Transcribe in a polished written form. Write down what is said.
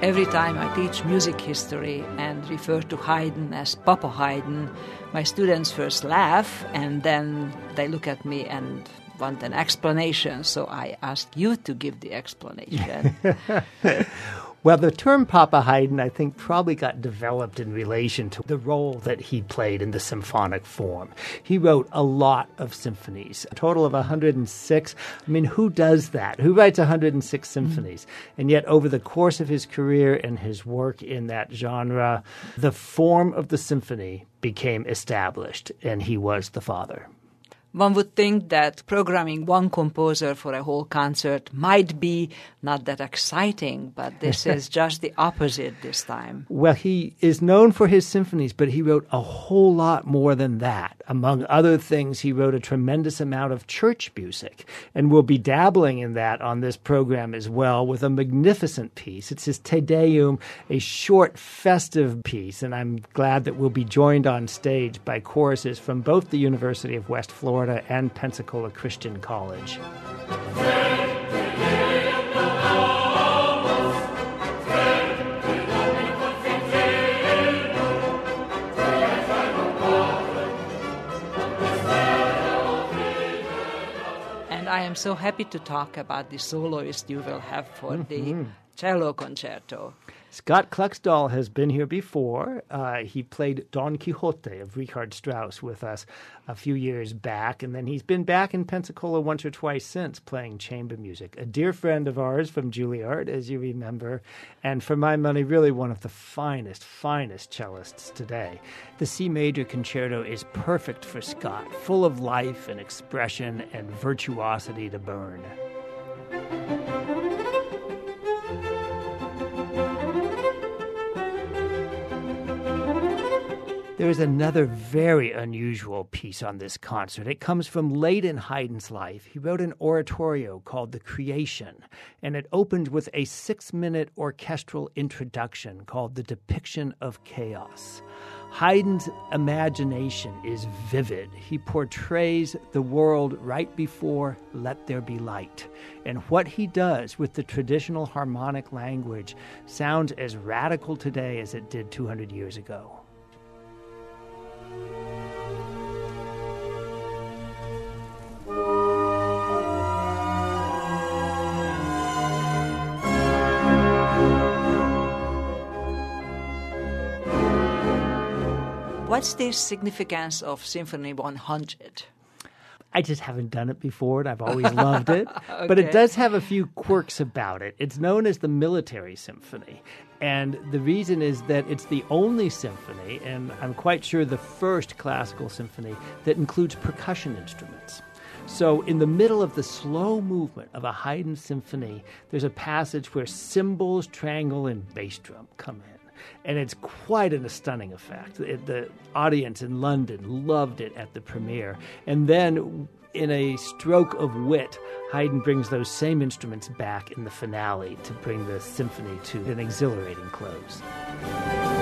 Every time I teach music history and refer to Haydn as Papa Haydn, my students first laugh and then they look at me and want an explanation. So I ask you to give the explanation. Well, the term Papa Haydn, I think, probably got developed in relation to the role that he played in the symphonic form. He wrote a lot of symphonies, a total of 106. I mean, who does that? Who writes 106 symphonies? And yet, over the course of his career and his work in that genre, the form of the symphony became established, and he was the father. One would think that programming one composer for a whole concert might be not that exciting, but this is just the opposite this time. Well, he is known for his symphonies, but he wrote a whole lot more than that. Among other things, he wrote a tremendous amount of church music, and we'll be dabbling in that on this program as well with a magnificent piece. It's his Te Deum, a short, festive piece, and I'm glad that we'll be joined on stage by choruses from both the University of West Florida and Pensacola Christian College. And I am so happy to talk about the soloist you will have for the cello concerto. Scott Kluxdal has been here before. He played Don Quixote of Richard Strauss with us a few years back, and then he's been back in Pensacola once or twice since playing chamber music. A dear friend of ours from Juilliard, as you remember, and for my money, really one of the finest cellists today. The C Major Concerto is perfect for Scott, full of life and expression and virtuosity to burn. There is another very unusual piece on this concert. It comes from late in Haydn's life. He wrote an oratorio called The Creation, and it opened with a 6-minute orchestral introduction called The Depiction of Chaos. Haydn's imagination is vivid. He portrays the world right before Let There Be Light. And what he does with the traditional harmonic language sounds as radical today as it did 200 years ago. What's the significance of Symphony 100? I just haven't done it before, and I've always loved it. Okay. But it does have a few quirks about it. It's known as the Military Symphony. And the reason is that it's the only symphony, and I'm quite sure the first classical symphony, that includes percussion instruments. So in the middle of the slow movement of a Haydn symphony, there's a passage where cymbals, triangle, and bass drum come in. And it's quite a stunning effect. The audience in London loved it at the premiere. And then, in a stroke of wit, Haydn brings those same instruments back in the finale to bring the symphony to an exhilarating close.